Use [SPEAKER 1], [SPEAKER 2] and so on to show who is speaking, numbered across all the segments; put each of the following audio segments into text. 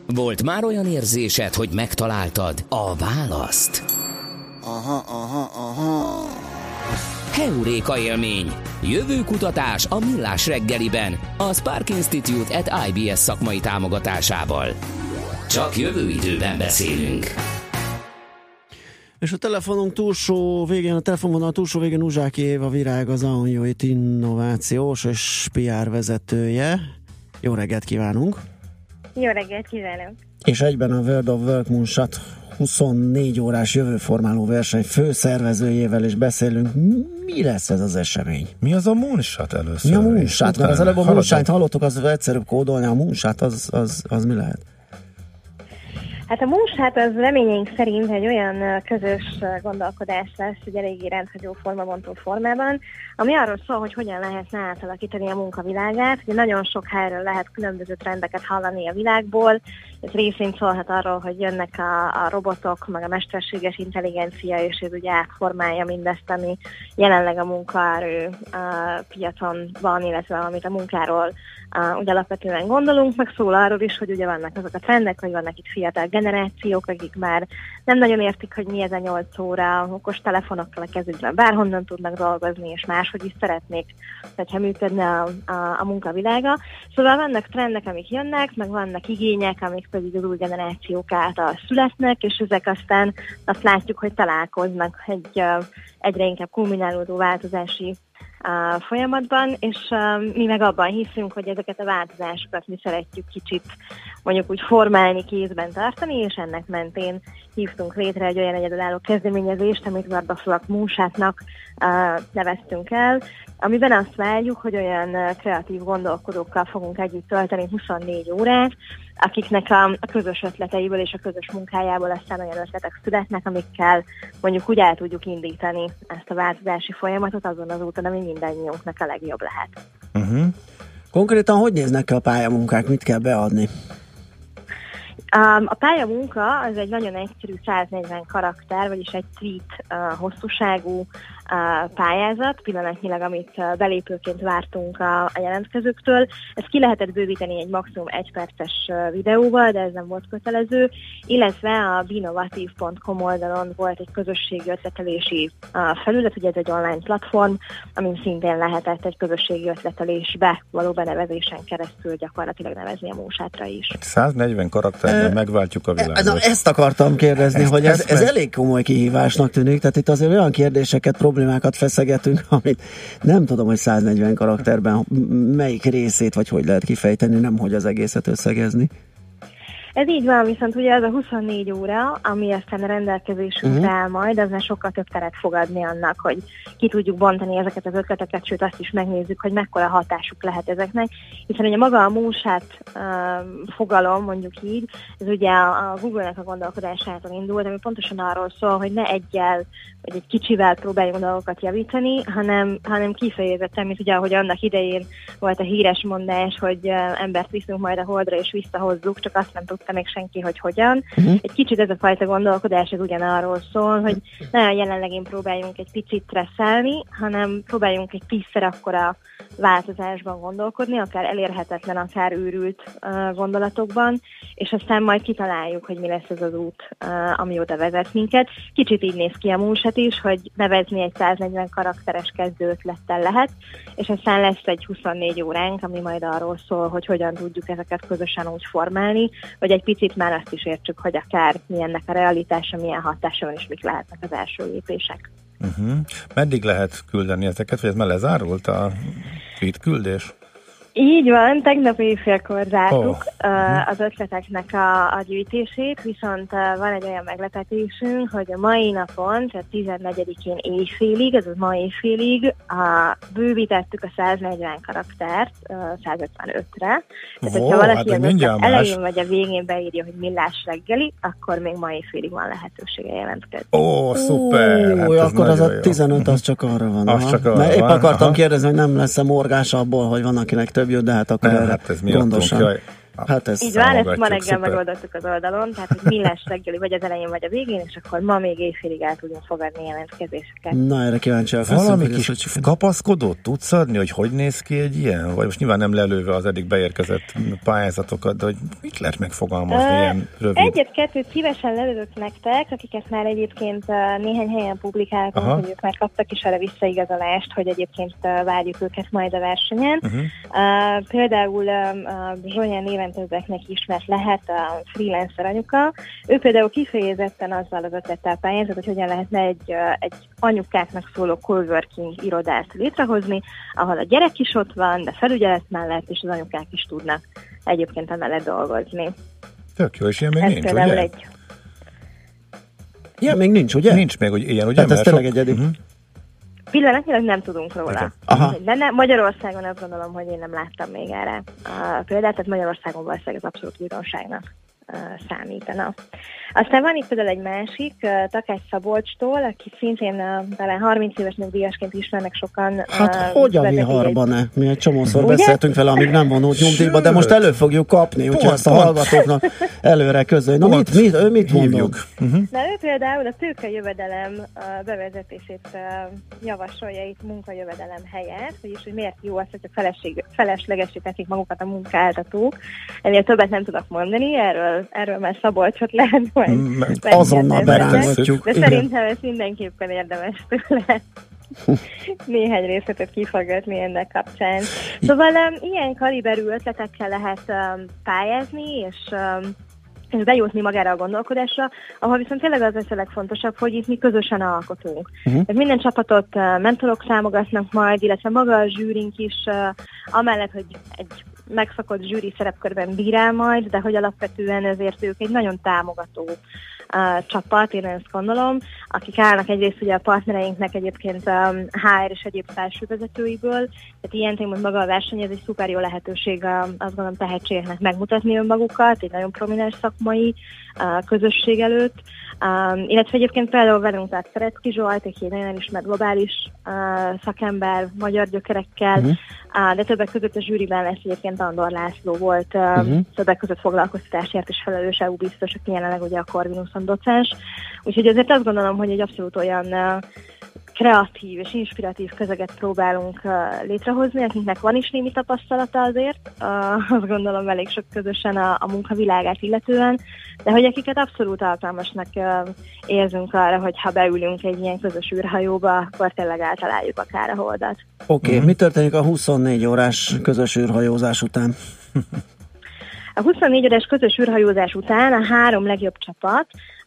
[SPEAKER 1] Volt már olyan érzésed, hogy megtaláltad a választ?
[SPEAKER 2] Aha.
[SPEAKER 1] Heuréka élmény. Jövőkutatás a Millás reggeliben. A Spark Institute at IBS szakmai támogatásával. Csak jövő időben beszélünk.
[SPEAKER 3] És a telefonunk túlsó végén Uzsáki Éva Virág, az Ahonjoit innovációs és PR vezetője. Jó reggelt kívánunk!
[SPEAKER 4] Jó reggelt kívánok!
[SPEAKER 3] És egyben a World of Work Moonshot 24 órás jövőformáló verseny főszervezőjével is beszélünk. Mi lesz ez az esemény?
[SPEAKER 5] Mi az a Moonshot először?
[SPEAKER 3] Mi a Moonshot? Mert az előbb a Moonshot hallottuk, az egyszerűbb kódolni, a Moonshot az mi lehet?
[SPEAKER 4] Hát a Moonshot az reményeink szerint egy olyan közös gondolkodás lesz, egy eléggé rendhagyó formabontó formában, ami arról szól, hogy hogyan lehetne átalakítani a munkavilágát. Ugye nagyon sok helyről lehet különböző trendeket hallani a világból, ez részint szólhat arról, hogy jönnek a robotok, meg a mesterséges intelligencia, és ez ugye átformálja mindezt, ami jelenleg a munkaerő piacon van, illetve amit a munkáról ugye alapvetően gondolunk, meg szól arról is, hogy ugye vannak azok a trendek, hogy vannak itt fiatal generációk, akik már nem nagyon értik, hogy mi ez a 8 óra, okos telefonokkal a kezükben bárhonnan tudnak dolgozni, és máshogy is szeretnék, hogyha működne a munkavilága. Szóval vannak trendek, amik jönnek, meg vannak igények, amik pedig az új generációk által születnek, és ezek aztán azt látjuk, hogy találkoznak egy egyre inkább kulminálódó változási folyamatban, és mi meg abban hiszünk, hogy ezeket a változásokat mi szeretjük kicsit mondjuk úgy formálni, kézben tartani, és ennek mentén hívtunk létre egy olyan egyedülálló kezdeményezést, amit World of Work Moonshotnak neveztünk el, amiben azt várjuk, hogy olyan kreatív gondolkodókkal fogunk együtt tölteni 24 órát, akiknek a közös ötleteiből és a közös munkájából aztán olyan ötletek születnek, amikkel mondjuk úgy el tudjuk indítani ezt a változási folyamatot azon az úton, ami mindannyiunknak a legjobb lehet.
[SPEAKER 3] Uh-huh. Konkrétan hogy néznek ki a pályamunkák, mit kell beadni?
[SPEAKER 4] A pályamunka az egy nagyon egyszerű 140 karakter, vagyis egy tweet hosszúságú pályázat, pillanatnyilag, amit belépőként vártunk a jelentkezőktől. Ezt ki lehetett bővíteni egy maximum 1 perces videóval, de ez nem volt kötelező, illetve a binovativ.com oldalon volt egy közösségi ötletelési felület, ugye ez egy online platform, amin szintén lehetett egy közösségi ötletelésbe való benevezésen keresztül gyakorlatilag nevezni a Moonshot-ra is.
[SPEAKER 5] 140 karakterben megváltjuk a világot.
[SPEAKER 3] Na, ezt akartam kérdezni, hogy ez elég komoly kihívásnak tűnik, tehát itt azért olyan kérdéseket, problémákat feszegetünk, amit nem tudom, hogy 140 karakterben melyik részét, vagy hogy lehet kifejteni, nem hogy az egészet összegezni.
[SPEAKER 4] Ez így van, viszont ugye az a 24 óra, ami aztán a rendelkezésünkre áll majd, aznál sokkal több teret fog adni annak, hogy ki tudjuk bontani ezeket az ötleteket, sőt azt is megnézzük, hogy mekkora hatásuk lehet ezeknek, hiszen ugye maga a Moonshot fogalom, mondjuk így, ez ugye a Google-nek a gondolkodásától indult, ami pontosan arról szól, hogy ne egyel, vagy egy kicsivel próbáljunk dolgokat javítani, hanem kifejezetten, mint ugye, ahogy annak idején volt a híres mondás, hogy embert viszünk majd a Holdra és visszahozzuk, csak azt nem tudta még senki, hogy hogyan. Egy kicsit ez a fajta gondolkodás, ez ugyanarról szól, hogy ne a jelenlegén próbáljunk egy picit stresszelni, hanem próbáljunk egy 10-szer akkora változásban gondolkodni, akár elérhetetlen, akár őrült gondolatokban, és aztán majd kitaláljuk, hogy mi lesz ez az út, ami oda vezet minket. Kicsit így néz ki a Moonshot is, hogy nevezni egy 140 karakteres kezdőötlettel lehet, és aztán lesz egy 24 óránk, ami majd arról szól, hogy hogyan tudjuk ezeket közösen úgy formálni, hogy egy picit már azt is értsük, hogy akár milyennek a realitása, milyen hatása van, és mik lehetnek az első lépések.
[SPEAKER 5] Meddig lehet küldeni ezeket, vagy ez már lezárult a tweet küldés?
[SPEAKER 4] Így van, tegnap éjfélkor zártuk az ötleteknek a gyűjtését, viszont van egy olyan meglepetésünk, hogy a mai napon, tehát 14-én éjfélig, azaz ma éjfélig bővítettük a 140 karaktert 155-re. Tehát, hogyha valaki az ötlet elején vagy a végén beírja, hogy Millás reggeli, akkor még ma éjfélig van lehetősége jelentkezni.
[SPEAKER 5] Szuper! Hát
[SPEAKER 3] akkor az a 15 az csak arra van.
[SPEAKER 5] Az csak arra
[SPEAKER 3] mert épp
[SPEAKER 5] van.
[SPEAKER 3] akartam kérdezni, hogy nem lesz-e morgás abból, hogy van akinek több jött, de hát akkor
[SPEAKER 5] ez
[SPEAKER 3] gondosan. Hát ez
[SPEAKER 4] így van, ezt ma reggel megoldottuk az oldalon, tehát hogy Millás reggeli vagy az elején, vagy a végén, és akkor ma még éjfélig el tudunk fogadni jelentkezéseket.
[SPEAKER 3] Na, erre kíváncsiak.
[SPEAKER 5] Valami kis kapaszkodót tudsz adni, hogy néz ki egy ilyen? Vagy most nyilván nem lelőve az eddig beérkezett pályázatokat, de hogy mit lehet megfogalmazni ilyen rövid?
[SPEAKER 4] Egyet-kettőt szívesen lelövök nektek, akiket már egyébként néhány helyen publikáltunk, hogy ők már kaptak is arra visszaigazolást, hogy egyébként várjuk őket majd a versenyen. Például Zsonyán néven többeknek ismert lehet a freelancer anyuka. Ő például kifejezetten azzal az ötlettel pályázott, hogy hogyan lehetne egy anyukáknak szóló coworking irodát létrehozni, ahol a gyerek is ott van, de felügyelet mellett, és az anyukák is tudnak egyébként emellett dolgozni.
[SPEAKER 5] Tök jó, és ilyen még nincs, ugye?
[SPEAKER 3] Ilyen még nincs, ugye?
[SPEAKER 5] Nincs még, hogy ilyen, ugye?
[SPEAKER 3] Tehát ez tényleg egyedi.
[SPEAKER 4] Pillanatnyilag nem tudunk róla.
[SPEAKER 3] Okay.
[SPEAKER 4] Magyarországon azt gondolom, hogy én nem láttam még erre példát, tehát Magyarországon valószínűleg az abszolút újdonságnak számítana. Aztán van itt például egy másik, Takács Szabolcstól, aki szintén talán 30 éves nyugdíjasként ismernek sokan.
[SPEAKER 3] Hát hogy a viharban-e? Mi egy csomószor beszéltünk vele, amíg nem vonult nyugdíjba, de most elő fogjuk kapni, úgyhogy ezt a hallgatóknak előre közölj. Na mit mondjuk?
[SPEAKER 4] Na ő például a tőkejövedelem bevezetését javasolja itt munkajövedelem helyett, vagyis hogy miért jó az, hogy feleslegesítik magukat a munkáltatók. Ennél többet nem tudok mondani, erről már Szabolcsot lehet majd
[SPEAKER 3] azonnal berángatjuk.
[SPEAKER 4] De szerintem ez mindenképpen érdemes tőle néhány részletet kifaggatni ennek kapcsán. Szóval ilyen kaliberű ötletekkel lehet pályázni, és bejutni magára a gondolkodásra, ahol viszont tényleg az lesz a legfontosabb, hogy itt mi közösen alkotunk. Tehát minden csapatot mentorok támogatnak majd, illetve maga a zsűrink is, amellett, hogy egy megszokott zsűri szerepkörben bírál majd, de hogy alapvetően ezért ők egy nagyon támogató csapat, én ezt gondolom, akik állnak egyrészt ugye a partnereinknek egyébként HR és egyéb felsővezetőiből, tehát ilyen témon maga a verseny, ez egy szuper jó lehetőség, azt gondolom tehetségeknek megmutatni önmagukat, egy nagyon prominens szakmai közösség előtt, illetve egyébként például velünk tehát Szerecki Zsolt, egy nagyon elismert globális szakember, magyar gyökerekkel, de többek között a zsűriben lesz egyébként Andor László volt, többek között foglalkoztatásért is felelős EU biztos, aki jelenleg ugye a Corvinuson docens. Úgyhogy azért azt gondolom, hogy egy abszolút olyan kreatív és inspiratív közeget próbálunk létrehozni, akiknek van is némi tapasztalata azért, azt gondolom elég sok közösen a munkavilágát illetően, de hogy akiket abszolút alkalmasnak érzünk arra, hogy ha beülünk egy ilyen közös űrhajóba, akkor tényleg eltaláljuk akár a holdat.
[SPEAKER 3] Oké, mi történik a 24 órás közös űrhajózás után?
[SPEAKER 4] A 24 órás közös űrhajózás után a 3 legjobb csapat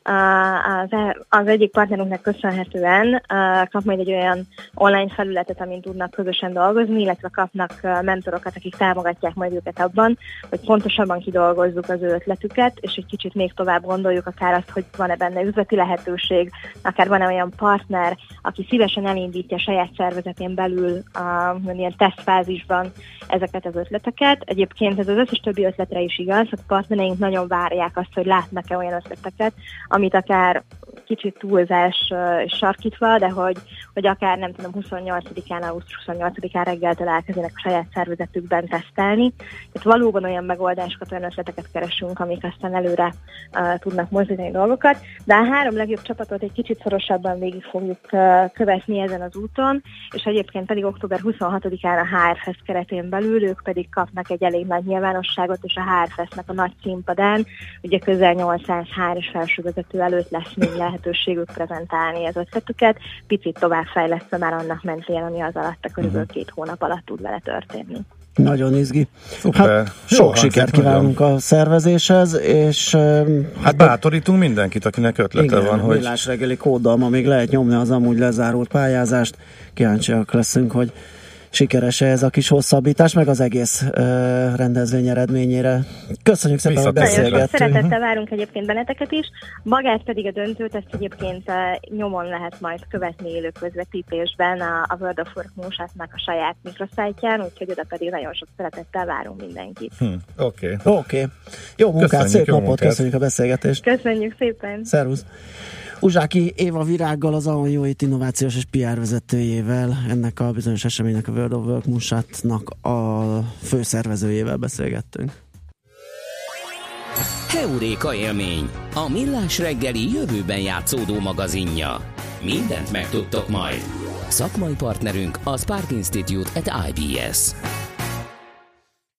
[SPEAKER 4] az egyik partnerünknek köszönhetően kap majd egy olyan online felületet, amin tudnak közösen dolgozni, illetve kapnak mentorokat, akik támogatják majd őket abban, hogy pontosabban kidolgozzuk az ő ötletüket, és egy kicsit még tovább gondoljuk akár azt, hogy van-e benne üzleti lehetőség, akár van-e olyan partner, aki szívesen elindítja saját szervezetén belül ilyen tesztfázisban ezeket az ötleteket. Egyébként ez az összes többi ötletre is igaz, hogy partnereink nagyon várják azt, hogy látnak-e olyan ötleteket, amit akár kicsit túlzás sarkítva, de hogy akár nem tudom 28-án, augusztus 28-án reggeltől elkezdenek a saját szervezetükben tesztelni. Tehát valóban olyan megoldásokat, olyan ötleteket keresünk, amik aztán előre tudnak mozdítani dolgokat. De a 3 legjobb csapatot egy kicsit szorosabban végig fogjuk követni ezen az úton, és egyébként pedig október 26-án a HRFest keretén belül ők pedig kapnak egy elég nagy nyilvánosságot, és a HRFestnek a nagy színpadán, ugye közel 800 HR-es felsővezető előtt lesz még lehetőségük prezentálni az ötletüket, picit tovább fejlesztve már annak mentén, ami az alatt a körülbelül 2 hónap alatt tud vele történni.
[SPEAKER 3] Nagyon izgi. Hát, sok sikert kívánunk a szervezéshez, és
[SPEAKER 5] hát bátorítunk mindenkit, akinek ötlete
[SPEAKER 3] igen,
[SPEAKER 5] van, hogy
[SPEAKER 3] Millás reggeli kóddal ma még lehet nyomni az amúgy lezárult pályázást. Kíváncsiak leszünk, hogy sikeres ez a kis hosszabbítás, meg az egész rendezvény eredményére. Köszönjük szépen, hogy beszélgettünk.
[SPEAKER 4] Szeretettel várunk egyébként benneteket is. Magát pedig a döntőt, ezt egyébként nyomon lehet majd követni élő közvetítésben a World of Work Moonsatnak a saját mikroszájtján, úgyhogy oda pedig nagyon sok szeretettel várunk mindenkit.
[SPEAKER 3] Oké. Jó munkát, szép napot, köszönjük a beszélgetést.
[SPEAKER 4] Köszönjük szépen.
[SPEAKER 3] Szervusz. Uzsáki Éva Virággal, az Ahonjóit innovációs és PR vezetőjével, ennek a bizonyos eseménynek, a World of Work Moonsatnak a főszervezőjével beszélgettünk.
[SPEAKER 1] Heuréka élmény, a Millás reggeli jövőben játszódó magazinja. Mindent megtudtok majd. Szakmai partnerünk a Spark Institute at IBS.